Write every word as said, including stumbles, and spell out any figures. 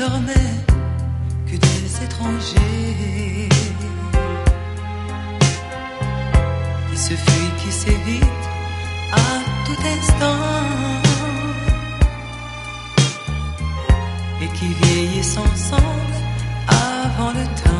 désormais que des étrangers qui se fuient, qui s'évitent à tout instant et qui vieillissent ensemble avant le temps.